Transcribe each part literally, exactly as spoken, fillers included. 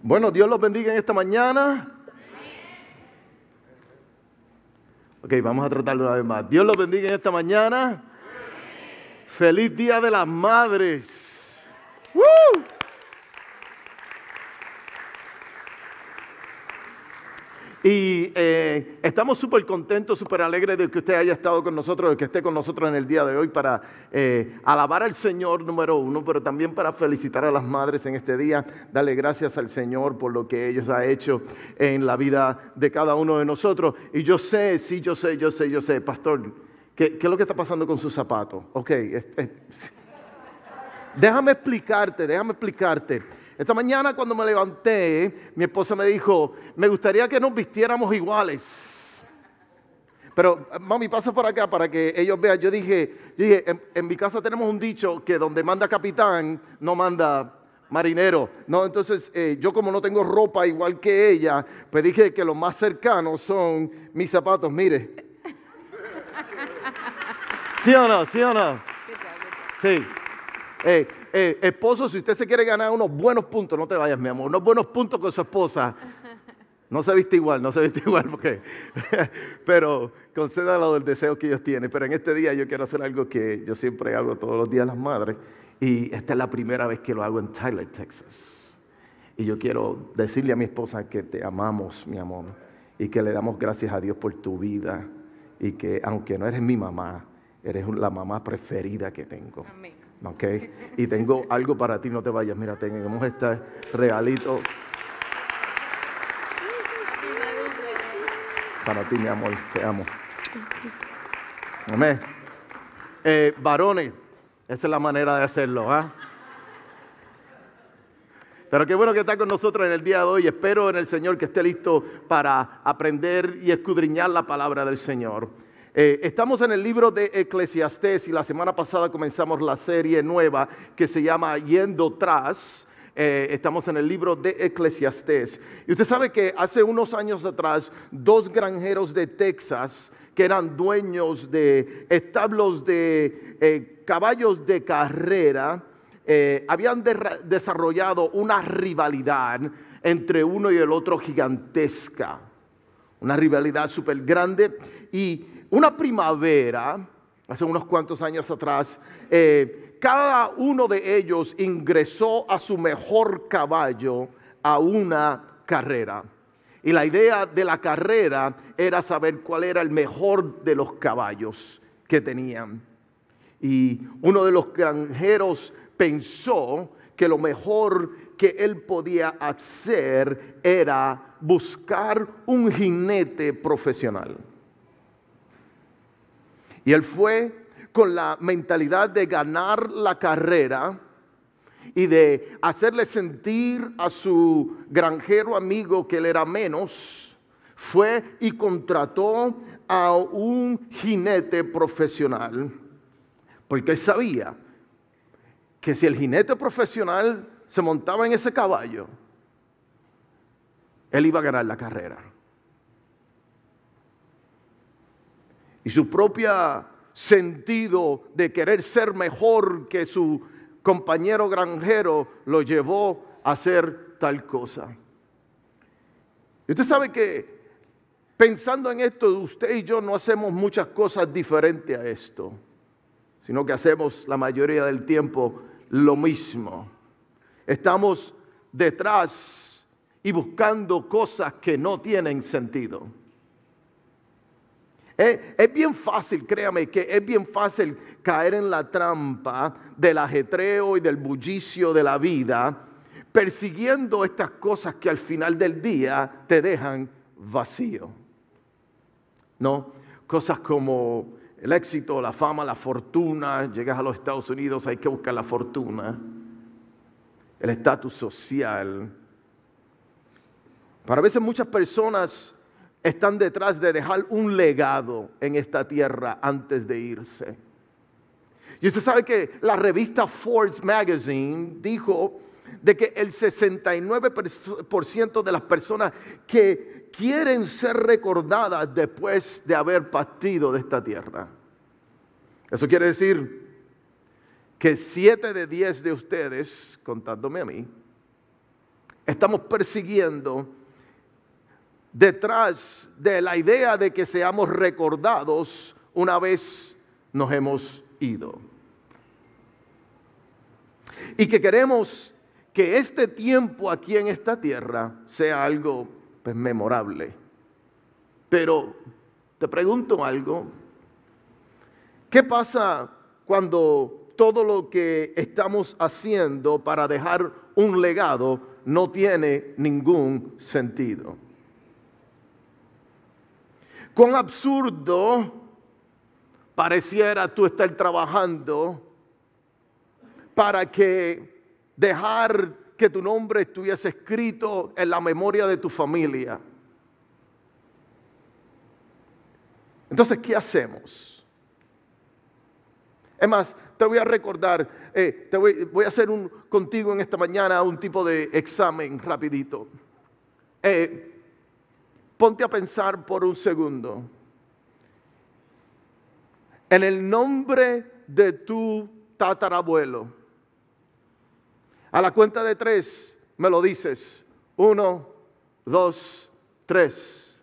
Bueno, Dios los bendiga en esta mañana. Ok, vamos a tratarlo una vez más. Dios los bendiga en esta mañana. Feliz Día de las Madres. ¡Woo! Y eh, estamos súper contentos, súper alegres de que usted haya estado con nosotros, de que esté con nosotros en el día de hoy para eh, alabar al Señor, número uno, pero también para felicitar a las madres en este día, darle gracias al Señor por lo que ellos han hecho en la vida de cada uno de nosotros. Y yo sé, sí, yo sé, yo sé, yo sé, pastor, ¿qué, qué es lo que está pasando con sus zapatos? Ok, es, es, déjame explicarte, déjame explicarte. Esta mañana cuando me levanté, mi esposa me dijo, me gustaría que nos vistiéramos iguales. Pero mami, pasa por acá para que ellos vean. Yo dije, yo dije en, en mi casa tenemos un dicho que donde manda capitán, no manda marinero. No, entonces eh, yo como no tengo ropa igual que ella, pues dije que los más cercanos son mis zapatos. Mire. ¿Sí o no? ¿Sí o no? Sí. Eh, eh, esposo, si usted se quiere ganar unos buenos puntos, no te vayas, mi amor, unos buenos puntos con su esposa. No se viste igual, no se viste igual, porque, pero concédalo del deseo que ellos tienen. Pero en este día yo quiero hacer algo que yo siempre hago todos los días las madres, y esta es la primera vez que lo hago en Tyler, Texas. Y yo quiero decirle a mi esposa que te amamos, mi amor, y que le damos gracias a Dios por tu vida, y que aunque no eres mi mamá, eres la mamá preferida que tengo. Amén. Okay. Y tengo algo para ti, no te vayas. Mira, tenemos este regalito para ti, mi amor, te amo. Amén. Eh, varones, esa es la manera de hacerlo, ¿ah? ¿eh? Pero qué bueno que está con nosotros en el día de hoy. Espero en el Señor que esté listo para aprender y escudriñar la palabra del Señor. Eh, estamos en el libro de Eclesiastés y la semana pasada comenzamos la serie nueva que se llama Yendo Tras. Eh, estamos en el libro de Eclesiastés. Y usted sabe que hace unos años atrás, dos granjeros de Texas que eran dueños de establos de eh, caballos de carrera, eh, habían de- desarrollado una rivalidad entre uno y el otro gigantesca. Una rivalidad súper grande. Y una primavera, hace unos cuantos años atrás, eh, cada uno de ellos ingresó a su mejor caballo a una carrera. Y la idea de la carrera era saber cuál era el mejor de los caballos que tenían. Y uno de los granjeros pensó que lo mejor que él podía hacer era buscar un jinete profesional. Y él fue con la mentalidad de ganar la carrera y de hacerle sentir a su granjero amigo que él era menos. Fue y contrató a un jinete profesional, porque él sabía que si el jinete profesional se montaba en ese caballo, él iba a ganar la carrera. Y su propio sentido de querer ser mejor que su compañero granjero lo llevó a hacer tal cosa. Y usted sabe que pensando en esto, usted y yo no hacemos muchas cosas diferentes a esto, sino que hacemos la mayoría del tiempo lo mismo. Estamos detrás y buscando cosas que no tienen sentido. Es, es bien fácil, créame que es bien fácil caer en la trampa del ajetreo y del bullicio de la vida, persiguiendo estas cosas que al final del día te dejan vacío. ¿No? Cosas como el éxito, la fama, la fortuna. Llegas a los Estados Unidos, hay que buscar la fortuna, el estatus social. Para veces muchas personas están detrás de dejar un legado en esta tierra antes de irse. Y usted sabe que la revista Forbes Magazine dijo de que el sesenta y nueve por ciento de las personas que quieren ser recordadas después de haber partido de esta tierra. Eso quiere decir que siete de diez de ustedes, contándome a mí, estamos persiguiendo detrás de la idea de que seamos recordados una vez nos hemos ido. Y que queremos que este tiempo aquí en esta tierra sea algo pues, memorable. Pero te pregunto algo. ¿Qué pasa cuando todo lo que estamos haciendo para dejar un legado no tiene ningún sentido? Cuán absurdo pareciera tú estar trabajando para que dejar que tu nombre estuviese escrito en la memoria de tu familia. Entonces, ¿qué hacemos? Es más, te voy a recordar, eh, te voy, voy a hacer un, contigo en esta mañana un tipo de examen rapidito. Eh, ponte a pensar por un segundo. En el nombre de tu tatarabuelo. A la cuenta de tres me lo dices. Uno, dos, tres.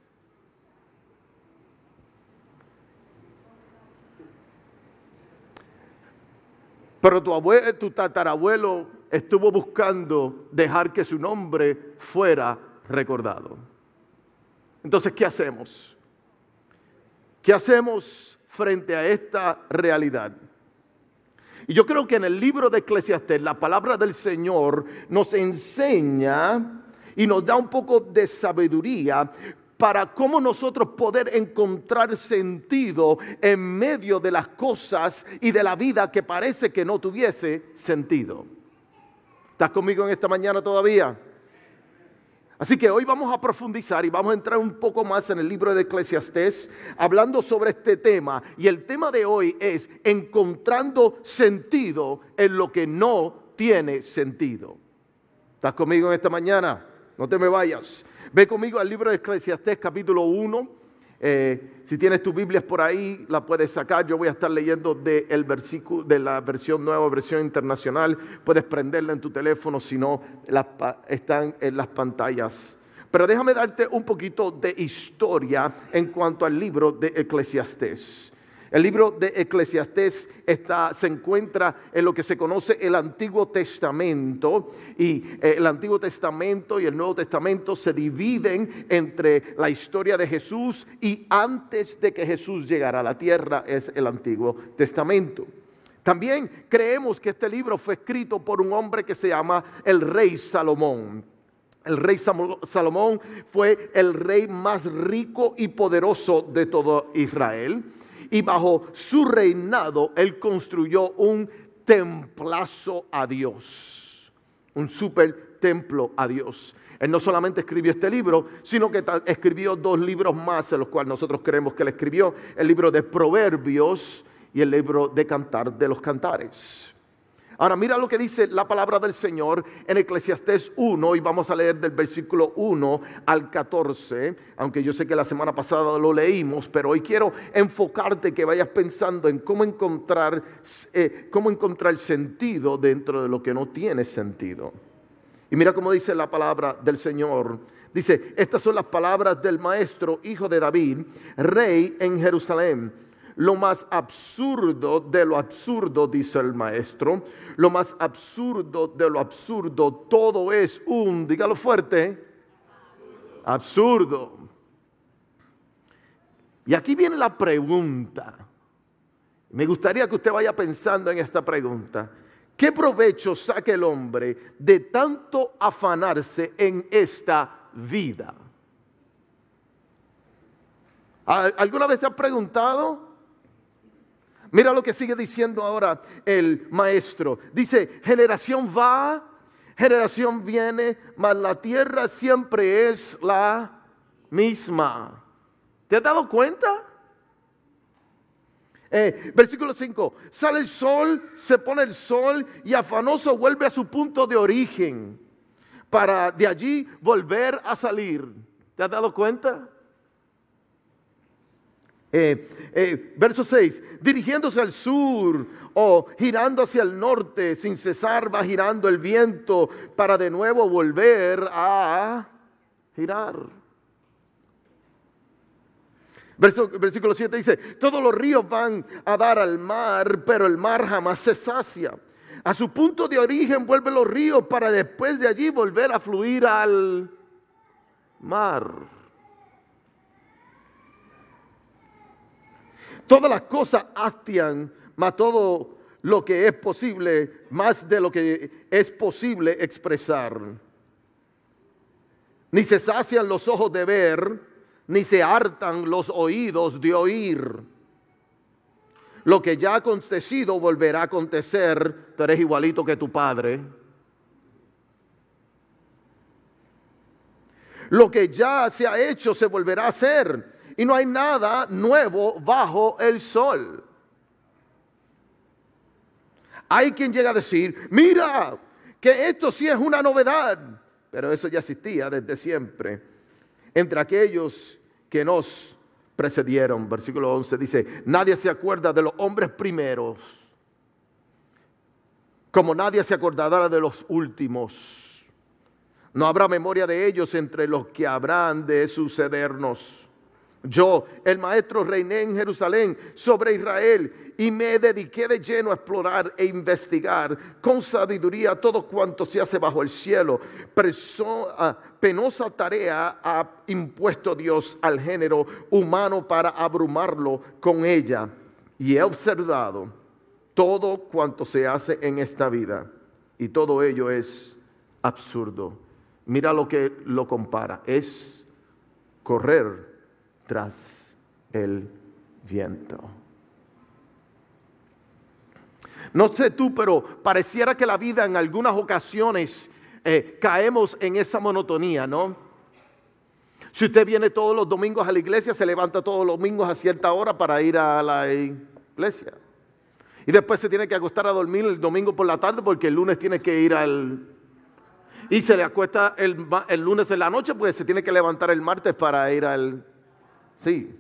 Pero tu abuelo, tu tatarabuelo estuvo buscando dejar que su nombre fuera recordado. Entonces, ¿qué hacemos? ¿Qué hacemos frente a esta realidad? Y yo creo que en el libro de Eclesiastés la palabra del Señor nos enseña y nos da un poco de sabiduría para cómo nosotros poder encontrar sentido en medio de las cosas y de la vida que parece que no tuviese sentido. ¿Estás conmigo en esta mañana todavía? Así que hoy vamos a profundizar y vamos a entrar un poco más en el libro de Eclesiastés hablando sobre este tema. Y el tema de hoy es encontrando sentido en lo que no tiene sentido. ¿Estás conmigo en esta mañana? No te me vayas. Ve conmigo al libro de Eclesiastés capítulo uno. Eh, si tienes tus Biblias por ahí, la puedes sacar. Yo voy a estar leyendo de, el versículo, de la versión nueva, versión internacional. Puedes prenderla en tu teléfono, si no, la, están en las pantallas. Pero déjame darte un poquito de historia en cuanto al libro de Eclesiastés. El libro de Eclesiastés está, se encuentra en lo que se conoce el Antiguo Testamento, y eh, el Antiguo Testamento y el Nuevo Testamento se dividen entre la historia de Jesús y antes de que Jesús llegara a la tierra es el Antiguo Testamento. También creemos que este libro fue escrito por un hombre que se llama el rey Salomón. El rey Salomón fue el rey más rico y poderoso de todo Israel. Y bajo su reinado, él construyó un templazo a Dios. Un super templo a Dios. Él no solamente escribió este libro, sino que escribió dos libros más, en los cuales nosotros creemos que él escribió. El libro de Proverbios y el libro de Cantar de los Cantares. Ahora mira lo que dice la palabra del Señor en Eclesiastés uno, y vamos a leer del versículo uno al catorce, aunque yo sé que la semana pasada lo leímos, pero hoy quiero enfocarte que vayas pensando en cómo encontrar, eh, cómo encontrar sentido dentro de lo que no tiene sentido. Y mira cómo dice la palabra del Señor. Dice, estas son las palabras del maestro, hijo de David, rey en Jerusalén. Lo más absurdo de lo absurdo, dice el maestro, lo más absurdo de lo absurdo, todo es un, dígalo fuerte, absurdo. absurdo. Y aquí viene la pregunta. Me gustaría que usted vaya pensando en esta pregunta. ¿Qué provecho saca el hombre de tanto afanarse en esta vida? ¿Alguna vez te has preguntado? Mira lo que sigue diciendo ahora el maestro. Dice, generación va, generación viene, mas la tierra siempre es la misma. ¿Te has dado cuenta? Eh, versículo cinco. Sale el sol, se pone el sol y afanoso vuelve a su punto de origen para de allí volver a salir. ¿Te has dado cuenta? Eh, eh, verso seis, dirigiéndose al sur o girando hacia el norte, sin cesar va girando el viento para de nuevo volver a girar. Verso, versículo siete dice, todos los ríos van a dar al mar, pero el mar jamás se sacia. A su punto de origen vuelven los ríos para después de allí volver a fluir al mar. Todas las cosas hastian, mas todo lo que es posible, más de lo que es posible expresar. Ni se sacian los ojos de ver, ni se hartan los oídos de oír. Lo que ya ha acontecido volverá a acontecer. Tú eres igualito que tu padre. Lo que ya se ha hecho se volverá a hacer. Y no hay nada nuevo bajo el sol. Hay quien llega a decir, mira, que esto sí es una novedad. Pero eso ya existía desde siempre. Entre aquellos que nos precedieron. Versículo once dice, nadie se acuerda de los hombres primeros, como nadie se acordará de los últimos. No habrá memoria de ellos entre los que habrán de sucedernos. Yo, el maestro, reiné en Jerusalén sobre Israel y me dediqué de lleno a explorar e investigar con sabiduría todo cuanto se hace bajo el cielo. Preso, uh, penosa tarea ha impuesto Dios al género humano para abrumarlo con ella. Y he observado todo cuanto se hace en esta vida y todo ello es absurdo. Mira lo que lo compara, es correr tras el viento. No sé tú, pero pareciera que la vida en algunas ocasiones eh, caemos en esa monotonía, ¿no? Si usted viene todos los domingos a la iglesia, se levanta todos los domingos a cierta hora para ir a la iglesia. Y después se tiene que acostar a dormir el domingo por la tarde porque el lunes tiene que ir al... Y se le acuesta el, el lunes en la noche porque se tiene que levantar el martes para ir al... Sí.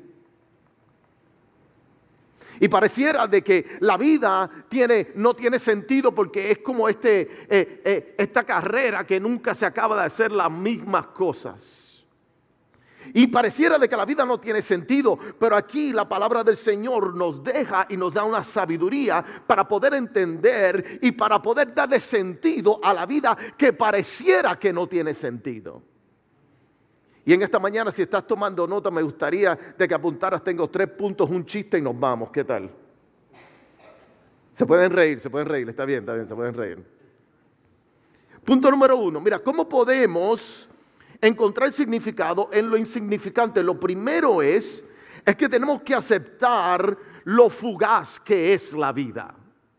Y pareciera de que la vida tiene, no tiene sentido porque es como este, eh, eh, esta carrera que nunca se acaba de hacer las mismas cosas. Y pareciera de que la vida no tiene sentido, pero aquí la palabra del Señor nos deja y nos da una sabiduría para poder entender y para poder darle sentido a la vida que pareciera que no tiene sentido. Y en esta mañana, si estás tomando nota, me gustaría de que apuntaras, tengo tres puntos, un chiste y nos vamos. ¿Qué tal? Se pueden reír, se pueden reír, está bien, está bien, se pueden reír. Punto número uno, mira, ¿cómo podemos encontrar significado en lo insignificante? Lo primero es, es que tenemos que aceptar lo fugaz que es la vida.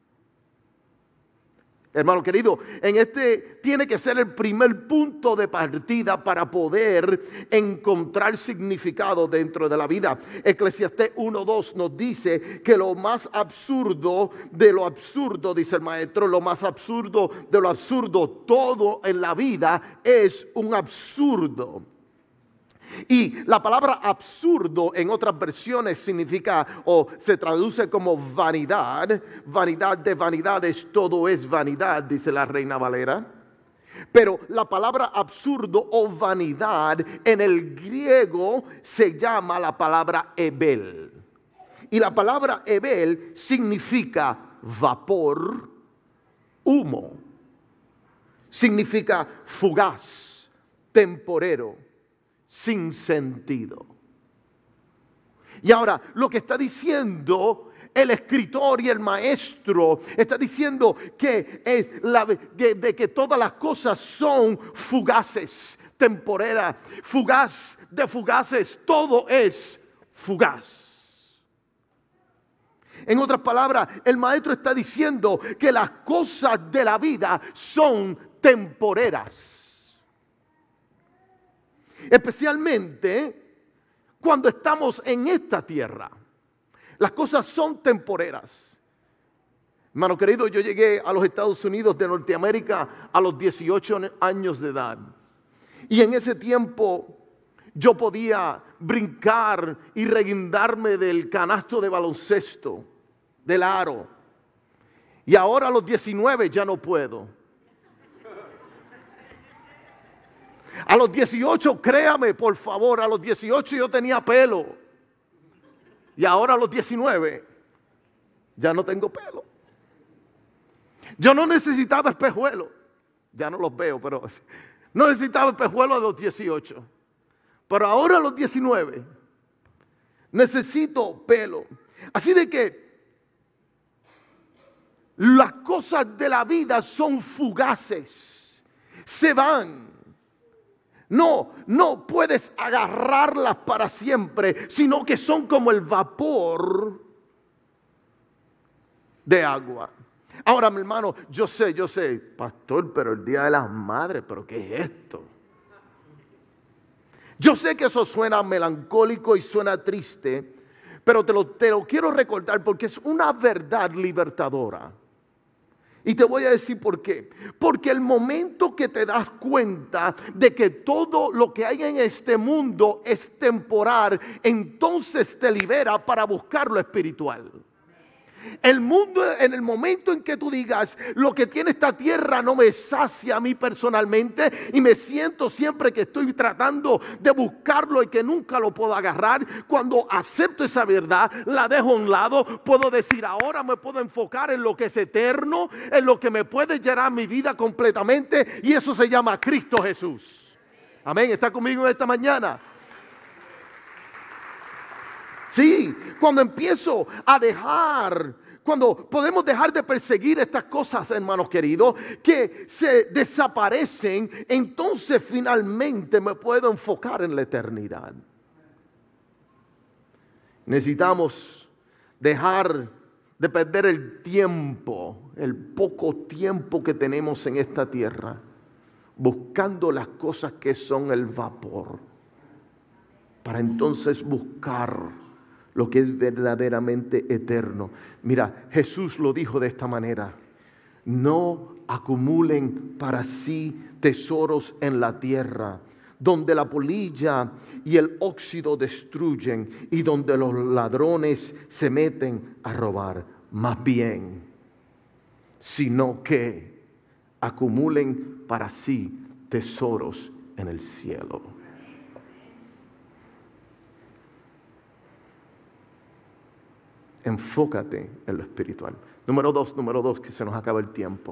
Hermano querido, en este tiene que ser el primer punto de partida para poder encontrar significado dentro de la vida. Eclesiastés uno dos nos dice que lo más absurdo de lo absurdo, dice el maestro, lo más absurdo de lo absurdo, todo en la vida es un absurdo. Y la palabra absurdo en otras versiones significa o se traduce como vanidad. Vanidad de vanidades, todo es vanidad, dice la Reina Valera. Pero la palabra absurdo o vanidad en el griego se llama la palabra ebel. Y la palabra ebel significa vapor, humo. Significa fugaz, temporero, sin sentido. Y ahora lo que está diciendo el escritor y el maestro, está diciendo que es la, de, de que todas las cosas son fugaces, temporeras, fugaz de fugaces, todo es fugaz. En otras palabras, el maestro está diciendo que las cosas de la vida son temporeras. Especialmente cuando estamos en esta tierra. Las cosas son temporeras. Hermano querido, yo llegué a los Estados Unidos de Norteamérica a los dieciocho años de edad. Y en ese tiempo yo podía brincar y reguindarme del canasto de baloncesto, del aro. Y ahora a los diecinueve ya no puedo. A los dieciocho, créame por favor, a los dieciocho yo tenía pelo. Y ahora a los diecinueve ya no tengo pelo. Yo no necesitaba espejuelos. Ya no los veo, pero no necesitaba espejuelos a los dieciocho. Pero ahora a los diecinueve necesito pelo. Así de que las cosas de la vida son fugaces, se van. No, no puedes agarrarlas para siempre, sino que son como el vapor de agua. Ahora, mi hermano, yo sé, yo sé, pastor, pero el Día de las Madres, ¿pero qué es esto? Yo sé que eso suena melancólico y suena triste, pero te lo, te lo quiero recordar porque es una verdad libertadora. Y te voy a decir por qué. Porque el momento que te das cuenta de que todo lo que hay en este mundo es temporal, entonces te libera para buscar lo espiritual. El mundo, en el momento en que tú digas, lo que tiene esta tierra no me sacia a mí personalmente, y me siento siempre que estoy tratando de buscarlo y que nunca lo puedo agarrar, cuando acepto esa verdad, la dejo a un lado, puedo decir, ahora me puedo enfocar en lo que es eterno, en lo que me puede llenar mi vida completamente, y eso se llama Cristo Jesús. Amén, ¿está conmigo esta mañana? Sí, cuando empiezo a dejar, cuando podemos dejar de perseguir estas cosas, hermanos queridos, que se desaparecen, entonces finalmente me puedo enfocar en la eternidad. Necesitamos dejar de perder el tiempo, el poco tiempo que tenemos en esta tierra, buscando las cosas que son el vapor, para entonces buscar lo que es verdaderamente eterno. Mira, Jesús lo dijo de esta manera: no acumulen para sí tesoros en la tierra, donde la polilla y el óxido destruyen y donde los ladrones se meten a robar. Más bien, sino que acumulen para sí tesoros en el cielo. Enfócate en lo espiritual. Número dos, número dos, que se nos acaba el tiempo.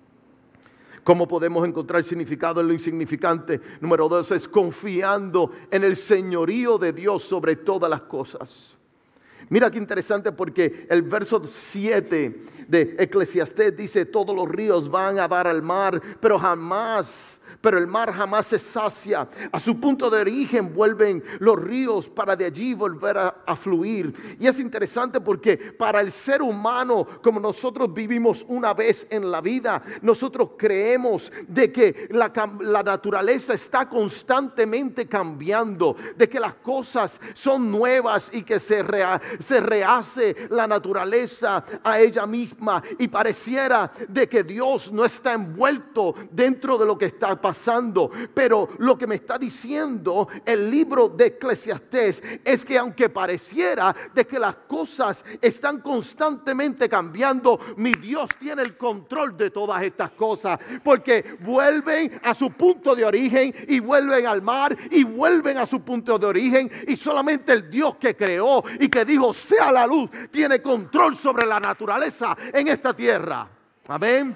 ¿Cómo podemos encontrar significado en lo insignificante? Número dos es confiando en el señorío de Dios sobre todas las cosas. Mira qué interesante, porque el verso siete de Eclesiastés dice: todos los ríos van a dar al mar, pero jamás, pero el mar jamás se sacia. A su punto de origen vuelven los ríos para de allí volver a, a fluir. Y es interesante porque para el ser humano, como nosotros vivimos una vez en la vida, nosotros creemos de que la, la naturaleza está constantemente cambiando, de que las cosas son nuevas y que se, rea, se rehace la naturaleza a ella misma, y pareciera de que Dios no está envuelto dentro de lo que está pasando. Pasando. Pero lo que me está diciendo el libro de Eclesiastés es que aunque pareciera de que las cosas están constantemente cambiando, mi Dios tiene el control de todas estas cosas, porque vuelven a su punto de origen y vuelven al mar y vuelven a su punto de origen, y solamente el Dios que creó y que dijo sea la luz tiene control sobre la naturaleza en esta tierra. Amén.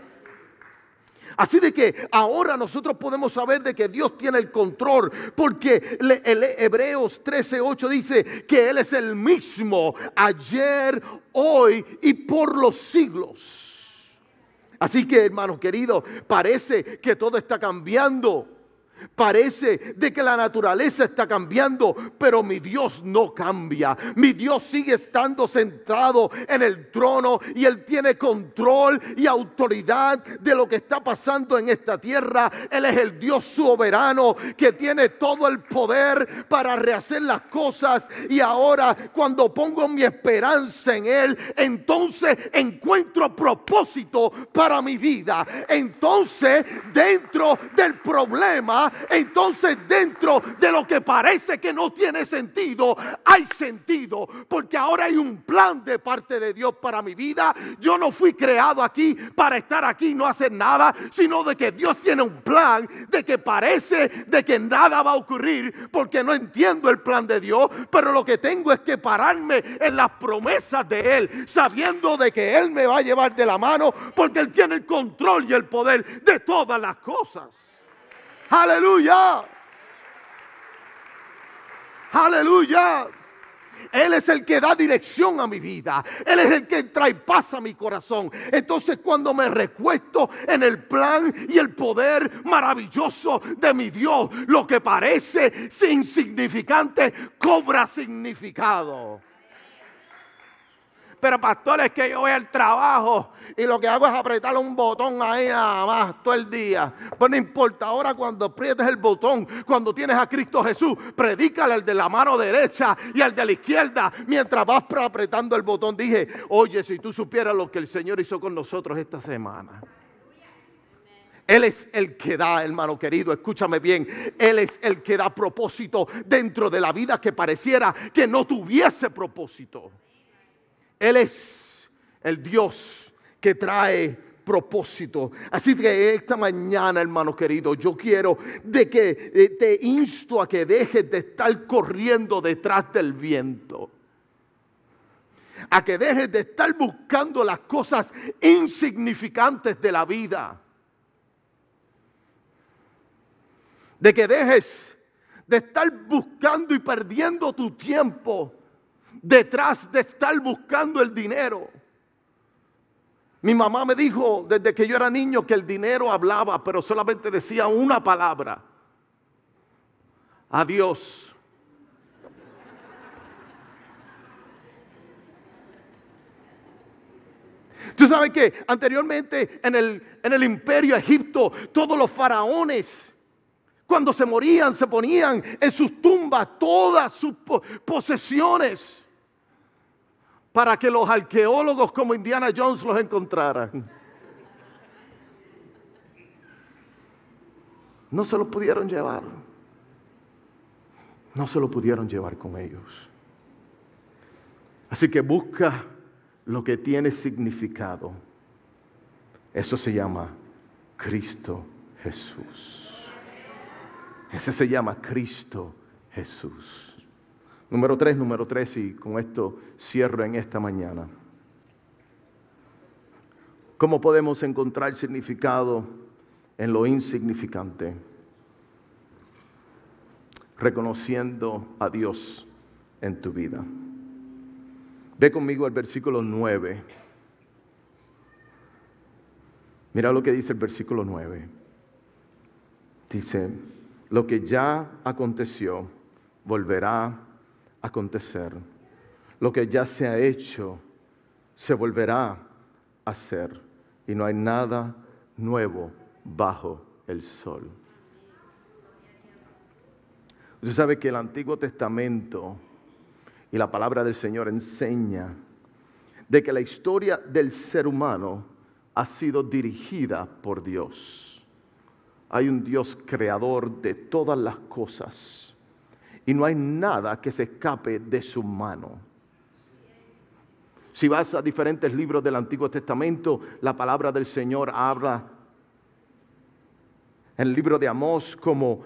Así de que ahora nosotros podemos saber de que Dios tiene el control, porque el Hebreos trece ocho dice que Él es el mismo ayer, hoy y por los siglos. Así que, hermanos queridos, parece que todo está cambiando. Parece de que la naturaleza está cambiando, pero mi Dios no cambia. Mi Dios sigue estando sentado en el trono, y Él tiene control y autoridad de lo que está pasando en esta tierra. Él es el Dios soberano que tiene todo el poder para rehacer las cosas. Y ahora, cuando pongo mi esperanza en Él, entonces encuentro propósito para mi vida. Entonces, dentro del problema vida, entonces dentro de lo que parece que no tiene sentido, hay sentido, porque ahora hay un plan de parte de Dios para mi vida. Yo no fui creado aquí para estar aquí y no hacer nada, sino de que Dios tiene un plan, de que parece de que nada va a ocurrir porque no entiendo el plan de Dios, pero lo que tengo es que pararme en las promesas de Él, sabiendo de que Él me va a llevar de la mano, porque Él tiene el control y el poder de todas las cosas. Aleluya, aleluya. Él es el que da dirección a mi vida. Él es el que trae paz a mi corazón. Entonces, cuando me recuesto en el plan y el poder maravilloso de mi Dios, lo que parece insignificante cobra significado. Pero pastor, es que yo voy al trabajo y lo que hago es apretar un botón ahí nada más todo el día. Pues no importa, ahora cuando aprietes el botón, cuando tienes a Cristo Jesús, predícale al de la mano derecha y al de la izquierda mientras vas apretando el botón. Dije, oye, si tú supieras lo que el Señor hizo con nosotros esta semana. Él es el que da, hermano querido, escúchame bien. Él es el que da propósito dentro de la vida que pareciera que no tuviese propósito. Él es el Dios que trae propósito. Así que esta mañana, hermano querido, yo quiero de que eh, te insto a que dejes de estar corriendo detrás del viento. A que dejes de estar buscando las cosas insignificantes de la vida. De que dejes de estar buscando y perdiendo tu tiempo detrás de estar buscando el dinero. Mi mamá me dijo desde que yo era niño que el dinero hablaba, pero solamente decía una palabra: adiós. Tú sabes que anteriormente en el, en el imperio Egipto, todos los faraones, cuando se morían, se ponían en sus tumbas todas sus posesiones, para que los arqueólogos como Indiana Jones los encontraran. No se lo pudieron llevar. No se lo pudieron llevar con ellos. Así que busca lo que tiene significado. Eso se llama Cristo Jesús. Ese se llama Cristo Jesús. Número tres, número tres, y con esto cierro en esta mañana. ¿Cómo podemos encontrar significado en lo insignificante? Reconociendo a Dios en tu vida. Ve conmigo al versículo nueve. Mira lo que dice el versículo nueve. Dice, lo que ya aconteció volverá a acontecer. Lo que ya se ha hecho se volverá a hacer. Y no hay nada nuevo bajo el sol. Usted sabe que el Antiguo Testamento y la palabra del Señor enseña de que la historia del ser humano ha sido dirigida por Dios. Hay un Dios creador de todas las cosas y no hay nada que se escape de su mano. Si vas a diferentes libros del Antiguo Testamento, la palabra del Señor habla en el libro de Amós como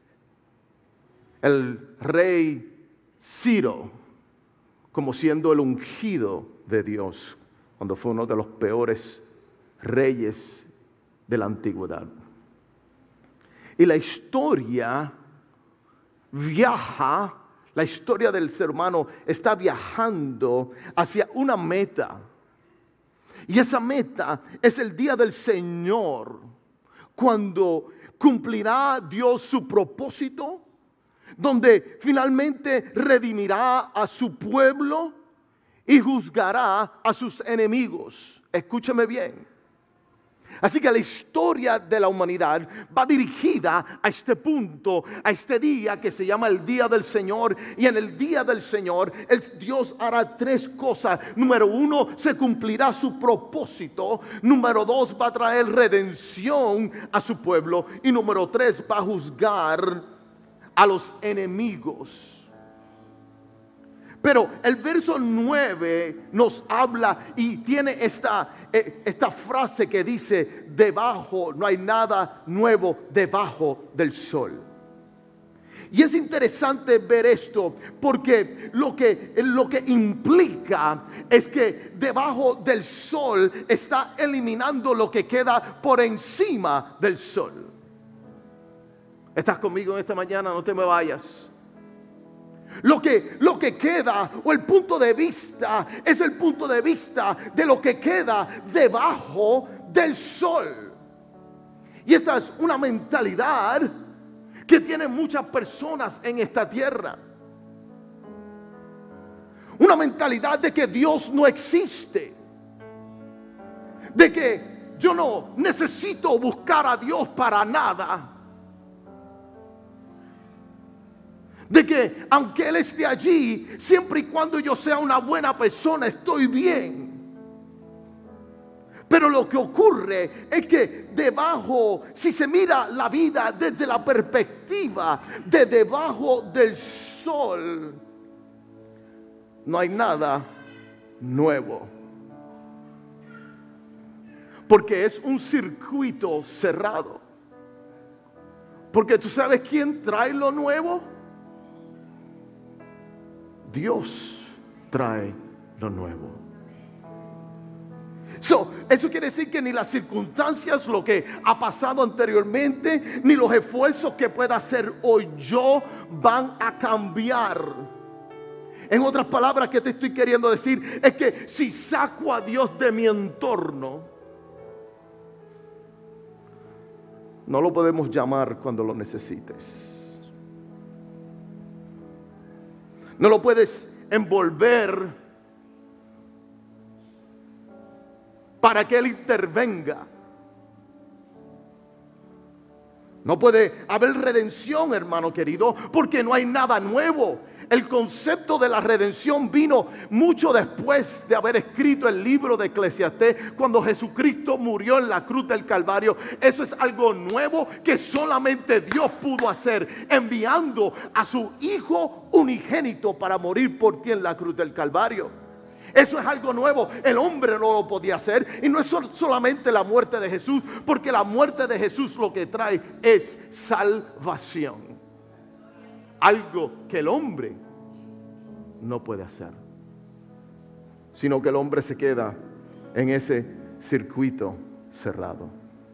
el rey Ciro, como siendo el ungido de Dios, cuando fue uno de los peores reyes de la antigüedad. Y la historia viaja, la historia del ser humano está viajando hacia una meta. Y esa meta es el día del Señor, cuando cumplirá Dios su propósito, donde finalmente redimirá a su pueblo y juzgará a sus enemigos. Escúchame bien. Así que la historia de la humanidad va dirigida a este punto, a este día que se llama el Día del Señor. Y en el Día del Señor, el Dios hará tres cosas. Número uno, se cumplirá su propósito. Número dos, va a traer redención a su pueblo. Y número tres, va a juzgar a los enemigos. Pero el verso nueve nos habla y tiene esta, eh, esta frase que dice: debajo, no hay nada nuevo debajo del sol. Y es interesante ver esto porque lo que, lo que implica es que debajo del sol está eliminando lo que queda por encima del sol. ¿Estás conmigo en esta mañana? No te me vayas. Lo que, lo que queda, o el punto de vista, es el punto de vista de lo que queda debajo del sol. Y esa es una mentalidad que tienen muchas personas en esta tierra. Una mentalidad de que Dios no existe, de que yo no necesito buscar a Dios para nada, de que aunque Él esté allí, siempre y cuando yo sea una buena persona, estoy bien. Pero lo que ocurre es que debajo, si se mira la vida desde la perspectiva de debajo del sol, no hay nada nuevo. Porque es un circuito cerrado. Porque tú sabes quién trae lo nuevo. Dios trae lo nuevo. So, eso quiere decir que ni las circunstancias, lo que ha pasado anteriormente, ni los esfuerzos que pueda hacer hoy yo van a cambiar. En otras palabras, ¿qué te estoy queriendo decir? Es que si saco a Dios de mi entorno, no lo podemos llamar cuando lo necesites. No lo puedes envolver para que Él intervenga. No puede haber redención, hermano querido, porque no hay nada nuevo. El concepto de la redención vino mucho después de haber escrito el libro de Eclesiastés, cuando Jesucristo murió en la cruz del Calvario. Eso es algo nuevo que solamente Dios pudo hacer, enviando a su Hijo unigénito para morir por ti en la cruz del Calvario. Eso es algo nuevo. El hombre no lo podía hacer. Y no es solamente la muerte de Jesús, porque la muerte de Jesús lo que trae es salvación. Algo que el hombre no puede hacer, sino que el hombre se queda en ese circuito cerrado.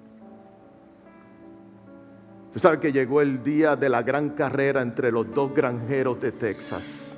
Tú sabes que llegó el día de la gran carrera entre los dos granjeros de Texas.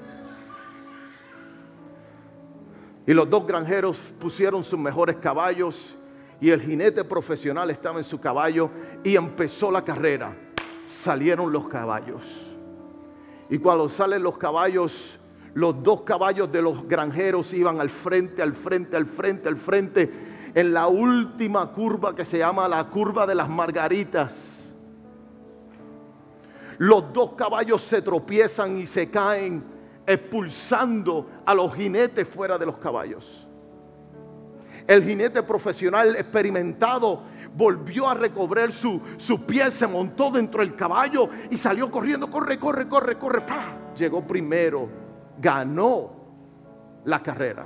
Y los dos granjeros pusieron sus mejores caballos y el jinete profesional estaba en su caballo y empezó la carrera. Salieron los caballos. Y cuando salen los caballos, los dos caballos de los granjeros iban al frente, al frente, al frente, al frente. En la última curva que se llama la curva de las Margaritas. Los dos caballos se tropiezan y se caen, expulsando a los jinetes fuera de los caballos. El jinete profesional experimentado volvió a recobrar su, su pie, se montó dentro del caballo y salió corriendo, corre, corre, corre, corre. ¡Pah! Llegó primero, ganó la carrera.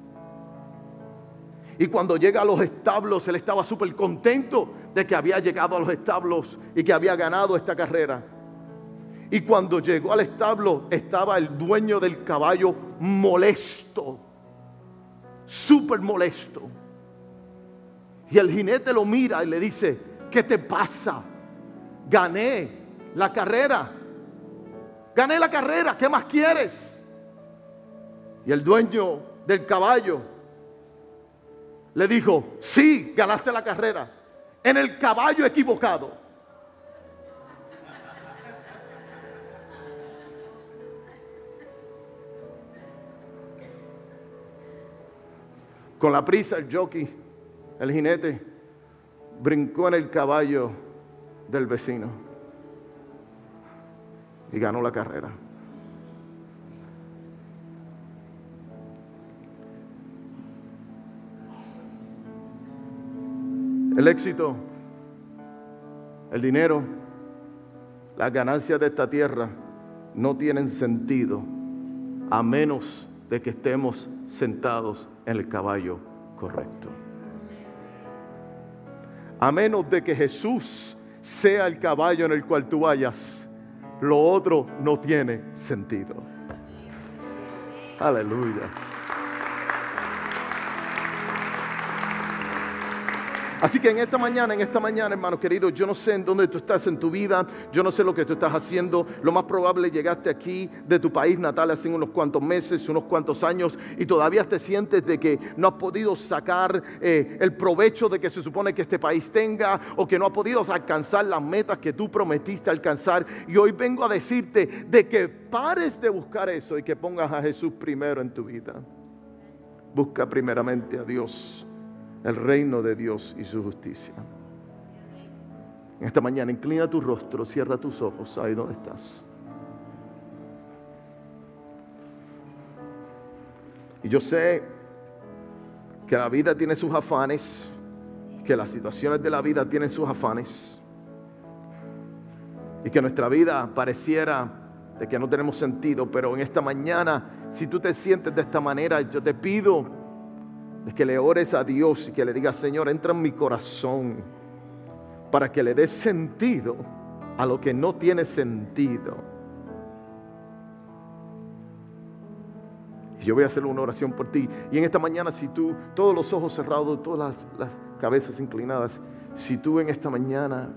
Y cuando llega a los establos, él estaba súper contento de que había llegado a los establos y que había ganado esta carrera. Y cuando llegó al establo, estaba el dueño del caballo molesto, súper molesto. Y el jinete lo mira y le dice: ¿qué te pasa? Gané la carrera. Gané la carrera, ¿qué más quieres? Y el dueño del caballo le dijo: sí, ganaste la carrera, en el caballo equivocado. Con la prisa, el jockey, el jinete, brincó en el caballo del vecino y ganó la carrera. El éxito, el dinero, las ganancias de esta tierra no tienen sentido a menos de que estemos sentados en el caballo correcto. A menos de que Jesús sea el caballo en el cual tú vayas, lo otro no tiene sentido. Aleluya. Así que en esta mañana, en esta mañana, hermano querido, yo no sé en dónde tú estás en tu vida, yo no sé lo que tú estás haciendo. Lo más probable, llegaste aquí de tu país natal hace unos cuantos meses, unos cuantos años, y todavía te sientes de que no has podido sacar eh, el provecho de que se supone que este país tenga, o que no has podido alcanzar las metas que tú prometiste alcanzar. Y hoy vengo a decirte de que pares de buscar eso y que pongas a Jesús primero en tu vida. Busca primeramente a Dios, el reino de Dios y su justicia. En esta mañana, inclina tu rostro, cierra tus ojos ahí donde estás. Y yo sé que la vida tiene sus afanes, que las situaciones de la vida tienen sus afanes, y que nuestra vida pareciera de que no tenemos sentido. Pero en esta mañana, si tú te sientes de esta manera, yo te pido es que le ores a Dios y que le digas: Señor, entra en mi corazón para que le des sentido a lo que no tiene sentido. Y yo voy a hacer una oración por ti. Y en esta mañana, si tú, todos los ojos cerrados, todas las, las cabezas inclinadas, si tú en esta mañana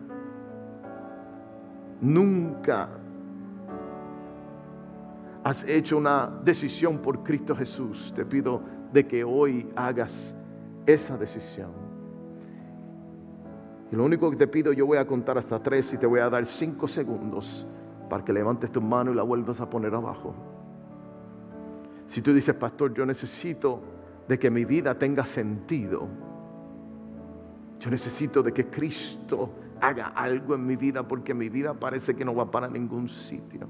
nunca has hecho una decisión por Cristo Jesús, te pido de que hoy hagas esa decisión. Y lo único que te pido, yo voy a contar hasta tres y te voy a dar cinco segundos para que levantes tu mano y la vuelvas a poner abajo. Si tú dices: pastor, yo necesito de que mi vida tenga sentido, yo necesito de que Cristo haga algo en mi vida, porque mi vida parece que no va para ningún sitio.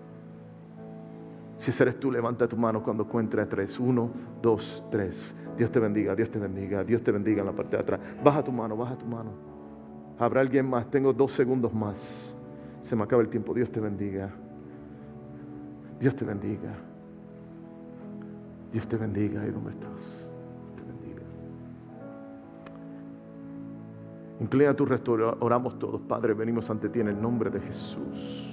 Si ese eres tú, levanta tu mano cuando cuente a tres. Uno, dos, tres. Dios te bendiga, Dios te bendiga, Dios te bendiga en la parte de atrás. Baja tu mano, baja tu mano. Habrá alguien más, tengo dos segundos más. Se me acaba el tiempo. Dios te bendiga. Dios te bendiga. Dios te bendiga ahí donde estás. Dios te bendiga. Inclina tu rostro, oramos todos. Padre, venimos ante ti en el nombre de Jesús.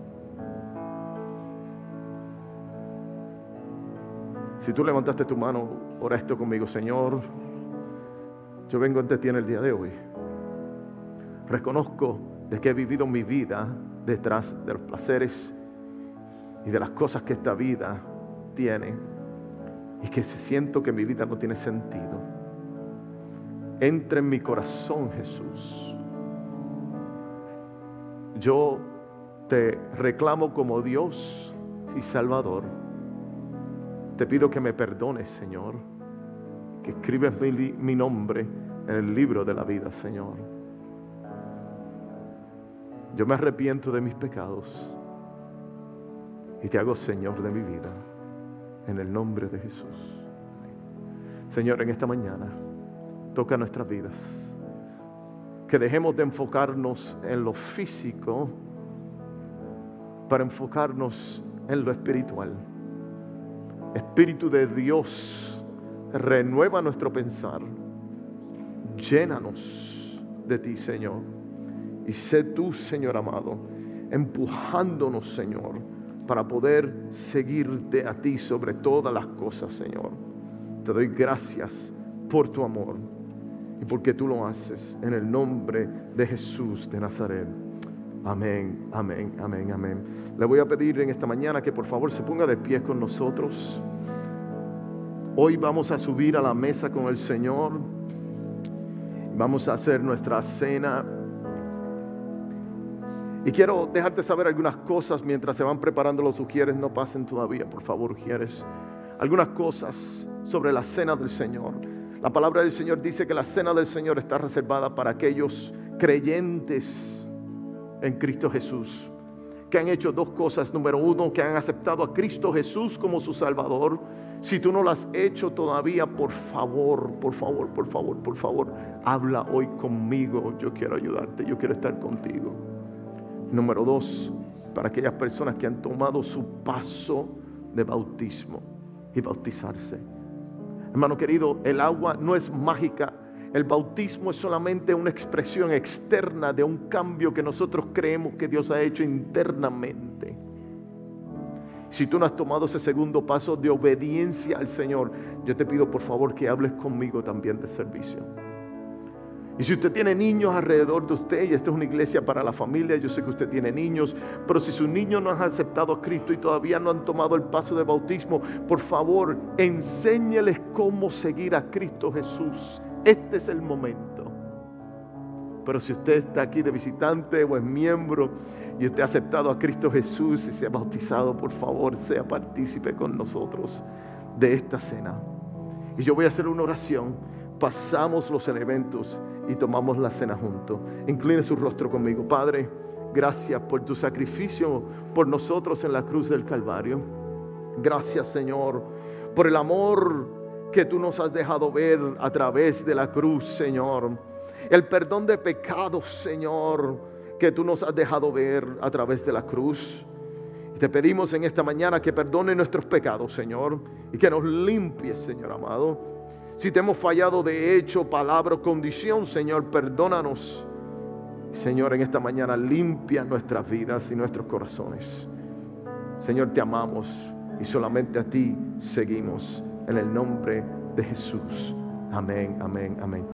Si tú levantaste tu mano, ora esto conmigo: Señor, yo vengo ante ti en el día de hoy. Reconozco de que he vivido mi vida detrás de los placeres y de las cosas que esta vida tiene, y que siento que mi vida no tiene sentido. Entra en mi corazón, Jesús. Yo te reclamo como Dios y Salvador. Te pido que me perdones, Señor, que escribes mi, mi nombre en el libro de la vida, Señor. Yo me arrepiento de mis pecados y te hago Señor de mi vida, en el nombre de Jesús. Señor, en esta mañana toca nuestras vidas, que dejemos de enfocarnos en lo físico para enfocarnos en lo espiritual. Espíritu de Dios, renueva nuestro pensar. Llénanos de ti, Señor. Y sé tú, Señor amado, empujándonos, Señor, para poder seguirte a ti sobre todas las cosas, Señor. Te doy gracias por tu amor y porque tú lo haces en el nombre de Jesús de Nazaret. Amén, amén, amén, amén. Le voy a pedir en esta mañana que por favor se ponga de pie con nosotros. Hoy vamos a subir a la mesa con el Señor. Vamos a hacer nuestra cena. Y quiero dejarte saber algunas cosas mientras se van preparando los ujieres. No pasen todavía, por favor, ujieres. Algunas cosas sobre la cena del Señor. La palabra del Señor dice que la cena del Señor está reservada para aquellos creyentes en Cristo Jesús, que han hecho dos cosas. Número uno, que han aceptado a Cristo Jesús como su Salvador. Si tú no lo has hecho todavía, por favor, por favor, por favor, por favor, habla hoy conmigo. Yo quiero ayudarte, yo quiero estar contigo. Número dos, para aquellas personas que han tomado su paso de bautismo y bautizarse. Hermano querido, el agua no es mágica. El bautismo es solamente una expresión externa de un cambio que nosotros creemos que Dios ha hecho internamente. Si tú no has tomado ese segundo paso de obediencia al Señor, yo te pido por favor que hables conmigo también de servicio. Y si usted tiene niños alrededor de usted, y esta es una iglesia para la familia, yo sé que usted tiene niños, pero si sus niños no han aceptado a Cristo y todavía no han tomado el paso de bautismo, por favor, enséñeles cómo seguir a Cristo Jesús. Este es el momento. Pero si usted está aquí de visitante o es miembro y usted ha aceptado a Cristo Jesús y se ha bautizado, por favor, sea partícipe con nosotros de esta cena. Y yo voy a hacer una oración. Pasamos los elementos y tomamos la cena juntos. Incline su rostro conmigo. Padre, gracias por tu sacrificio por nosotros en la cruz del Calvario. Gracias, Señor, por el amor que tú nos has dejado ver a través de la cruz, Señor. El perdón de pecados, Señor, que tú nos has dejado ver a través de la cruz. Y te pedimos en esta mañana que perdone nuestros pecados, Señor, y que nos limpies, Señor amado. Si te hemos fallado de hecho, palabra o condición, Señor, perdónanos. Señor, en esta mañana limpia nuestras vidas y nuestros corazones. Señor, te amamos y solamente a ti seguimos. En el nombre de Jesús. Amén, amén, amén.